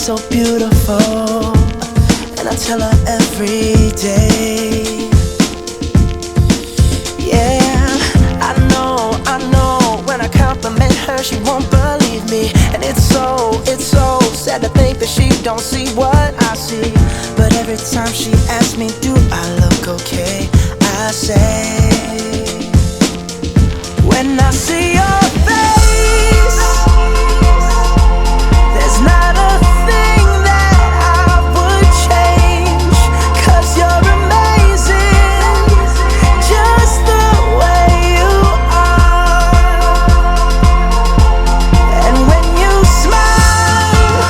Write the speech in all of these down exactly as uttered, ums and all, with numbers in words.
so beautiful, and I tell her every day. Yeah, I know, I know, when I compliment her she won't believe me. And it's so, it's so sad to think that she don't see what I see. But every time she asks me, do I look okay, I say, when I see your face, there's not a thing that I would change. 'Cause you're amazing, just the way you are. And when you smile,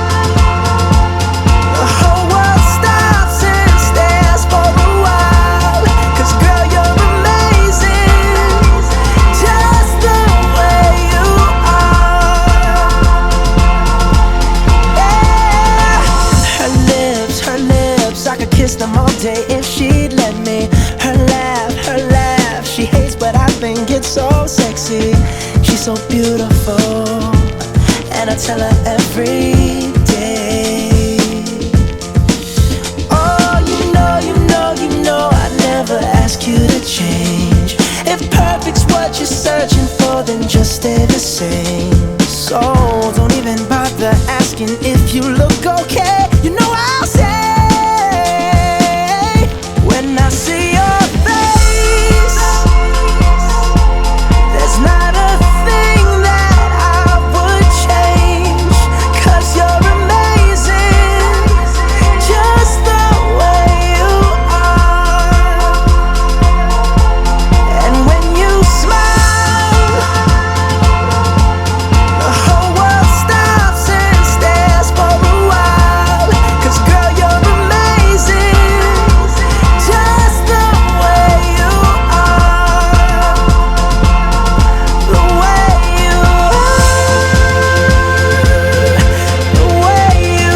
the whole world stops and stares for a while. 'Cause girl, you're amazing, just the way you are. Yeah. Her lips, her lips, I could kiss them all day if she'd let me. Her laugh, her laugh, she hates but I think it's so sexy. She's so beautiful, and I tell her every day. Oh, you know, you know, you know I never ask you to change. If perfect's what you're searching for, then just stay the same. So don't even bother asking if you look okay. You know I'll say, when I see your face, there's not a thing that I would change. 'Cause you're amazing, just the way you are. And when you smile, the whole world stops and stares for a while. 'Cause girl, you're amazing, just the way you are. The way you are, the way you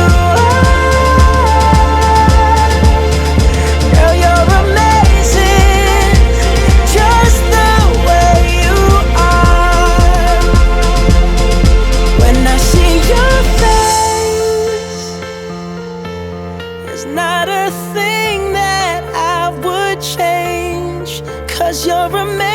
are. Girl, you're amazing, just the way you are. When I see your face, there's not a thing that I would change. 'Cause you're amazing.